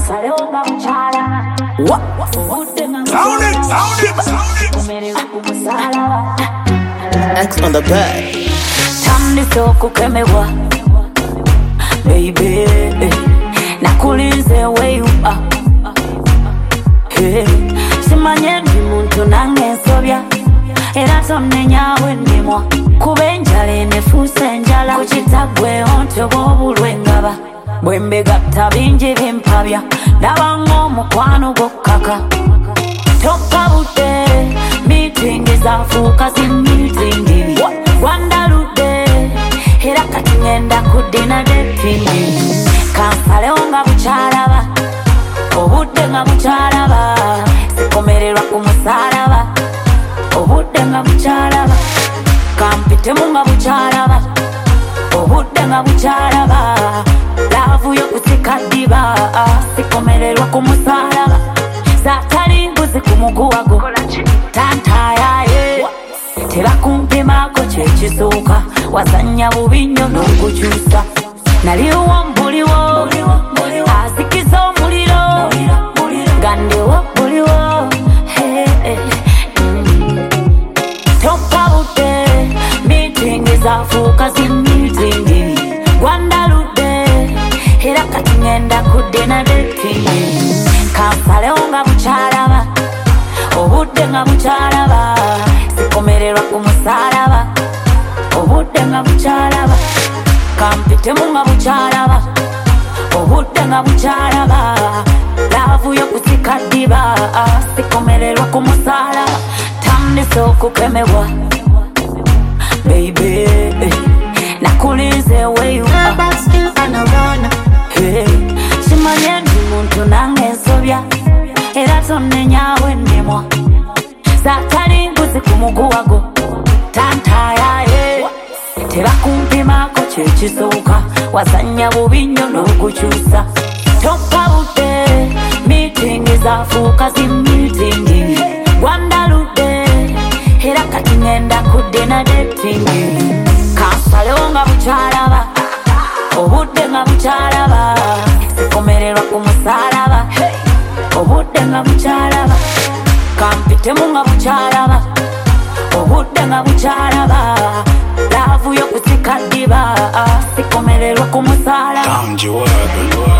X on the bed. Tamni soko kemewa, baby. Nakulize where you are. Hey, simanye ndi muntu nange sobya. Era tonne nyawe ndimwa. Kubenjale nefuse njala. Kuchitagwe onto bobulwe ngaba. Bwembe gatta bingi bimpabya. Nabango mukwano gokaka. Toka bute, meeting is a focus in meeting. Wanda lude, hera kati ngenda kudina dating. Kampale onga buchalaba, obude nga buchalaba. Sikomererwa kumusaraba, obude nga buchalaba. Kampite munga buchalaba, obude nga buchalaba. Lavu yo kusikadiba, sikomererwa kumusaraba. Zakari mbuzi kumuguwago tantaya ye tera kumpimako kyekisooka wazanya bubinyo n'okukyusa naliwo mbuliwo azikiza omuliro gandewo buliwo topabute meeting ezafuuka zi meeting gwandaludde era kati ngenda kudena dating kampale onga buchalaba obude nga buchalaba sikomererwa kumusaraba obude nga buchalaba kampite munga buchalaba obude nga buchalaba lavu yo kusikadiba sikomererwa kumusaraba tamne soko kemewa baby nakulize where you are hey simanye ndi muntu nange sobya era tonne nyawe ndimwa zakari mbuzi kumuguwago tantaya ye tera kumpimako kyekisooka wazanya bubinyo n'okukyusa topabute meeting ezafuuka zi meeting gwandaludde era kati ngenda kudena dating kampale onga buchalaba obude nga buchalaba sikomererwa kumusaraba obude nga buchalaba kampite munga buchalaba obude nga buchalaba lavu yo kusikadiba sikomererwa kumusaraba.